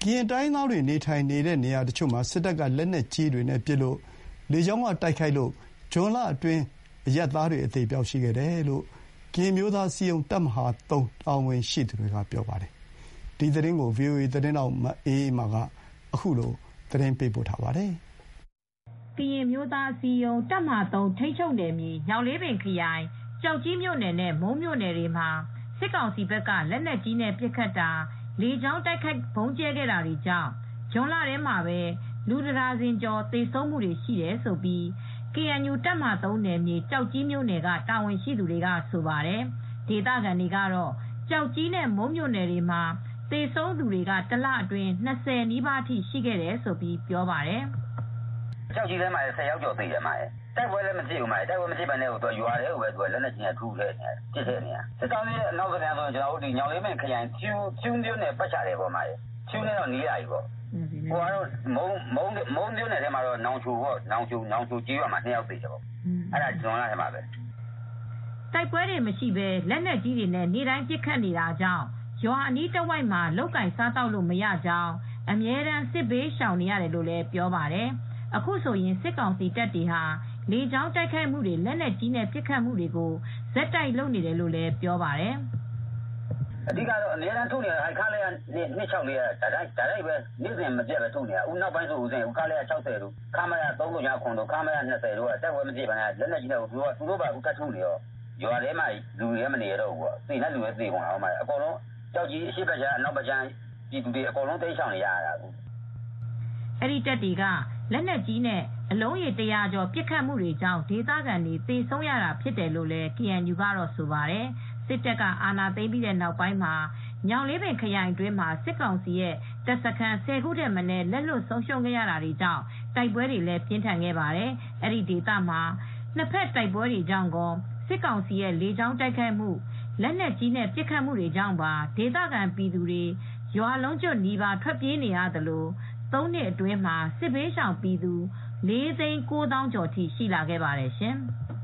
ကရင်တိုင်းရင်းသားတွေနေထိုင်နေတဲ့နေရာတချို့မှာစစ်တပ်ကလက်နက်ကြီးတွေနဲ့ပစ်လို့လေကြောင်းကတိုက်ခိုက်လို့ဇွန်လအတွင်းအရပ်သားတွေအသေအပျောက်ရှိခဲ့တယ်လို့ကရင်မျိုးသားစီယုံတပ်မဟာ3တာဝန်ရှိသူတွေကပြောပါတယ်။ဒီသတင်းကို VOA သတင်းတောက်မအေးအေးမာကအခုလိုသတင်းပေးပို့ထားပါတယ်။ကရင်မျိုးသားစီယုံတပ်မဟာ3ထိန်းချုပ်နယ်မြေညောင်လေးပင်ခရိုင်ကြောက်ကြီးမြို့နယ်နဲ့မုန်းမြို့နယ်တွေမှာစစ်ကောင်စီဘက်ကလက်နက်ကြီးနဲ့ပစ်ခတ်တာလေကြောင်းတိုက်ခိုက်ဗုံးကျဲခဲ့တာတွေကြောင့်ဇွန်လထဲမှာပဲလူတဒါဇင်ကျော်သေဆုံးမှုတွေရှိတယ်လို့ KNU တပ်မဟာ3နယ်မြေကြောက်ကြီးမြို့နယ်ကတာဝန်ရှိသူတွေကဆိုပါတယ်။ဒေသခံတွေကတော့ကြောက်ကြီးနဲ့မုန်းမြို့နယ်တွေမှာသေဆုံးသူတွေကတလအတွင်း20နီးပါးထိရှိခဲ့တယ်လို့ပြောပါတယ်။ကြောက်ကြီးထဲမှာ10ယောက်ကျော်သေတယ်မှာတိုက်ပွဲလည်းမဖြစ်ဘူးမှာတိုက်ပွဲမဖြစ်ဘဲနဲ့ရွာထဲကိုပဲလက်နက်ကြီးနဲ့ထုခဲ့နေတယ်စစ်ကောင်စီရဲ့အနောက်ကနေဆိုကျွန်တော်တို့ဒီညောင်လေးပင်ခရိုင်ဖြူမြို့နယ်ပတ်ချတယ်ပေါ့မှာဖြူနဲ့တော့နီးရပြီပေါ့ဟိုကတော့မုံမြို့နယ်ထဲမှာတော့နောင်ချိုကြီးရွာမှာ2ယောက်သေတယ်ပေါ့အဲ့ဒါကျွန်တော်လာထဲမှာပဲတိုက်ပွဲတွေမရှိဘဲလက်နက်ကြီးတွေနဲ့နေတိုင်းပစ်ခတ်နေတာကြောင့်ရွာအနီးတစ်ဝိုက်မှာလောက်ကင်စားတောက်လို့မရကြောင်းအမြဲတမ်းစစ်ဘေးရှောင်နေရတယ်လို့လည်းပြောပါတယ်အခုဆိုရင်စစ်ကောင်စီတပ်တွေဟာလေကြောင်းတိုက်ခိုက်မှုတွေလက်နက်ကြီးနဲ့ပစ်ခတ်မှုတွေကိုဇက်တိုက်လုပ်နေတယ်လို့လည်းပြောပါတယ်အဓိကတော့အများအားထုတ်နေတာခါလဲ264ကဒါတိုင်းပဲနေ့စဉ်မပြတ်ပဲထုတ်နေတာဦးနောက်ပိုင်းဆိုဦးခါလဲ60တို့ခါမရ3ခွန်တို့ခါမရ20တို့ကတက်ဝဲမကြည့်ပါနဲ့လက်လက်ကြီးတော့သူတို့ပါဦးကတ်ထုတ်နေရောရွာထဲမှာလူရဲမနေရတော့ဘူးပေါ့သိနေလူရဲသိကုန်အောင်မှာအကုန်လုံးကြောက်ကြီးအရှိပတ်ချာအနောက်ပတ်ချာပြည်သူတွေအကုန်လုံးတိတ်ဆောင်နေရတာကူအဲ့ဒီတက်တွေကလက်နက်ကြီးနဲ့အလုံးရေ100ကျော်ပစ်ခတ်မှုတွေကြောင့်ဒေသခံတွေသေဆုံးရတာဖြစ်တယ်လို့လည်း KNU ကတော့ဆိုပါတယ်စစ်တပ်ကအာဏာသိမ်းပြီးတဲ့နောက်ပိုင်းမှာညောင်လေးပင်ခရိုင်အတွင်းမှာစစ်ကောင်စီရဲ့တပ်စခန်း10ခုထက်မနည်းလက်လွတ်ဆုံးရှုံးခဲ့ရတာတွေကြောင့်တိုက်ပွဲတွေလည်းပြင်းထန်ခဲ့ပါတယ်အဲ့ဒီဒေသမှာနှစ်ဖက်တိုက်ပွဲတွေကြောင့်ကောစစ်ကောင်စီရဲ့လေကြောင်းတိုက်ခိုက်မှုလက်နက်ကြီးနဲ့ပစ်ခတ်မှုတွေကြောင့်ပါဒေသခံပြည်သူတွေရွာလုံးကျွတ်နီးပါးထွက်ပြေးနေရသလို3နှစ်အတွင်းမှာစစ်ဘေးရှောင်ပြည်သူ4,900,000ကျော်ထိရှိလာခဲ့ပါတယ်ရှင်။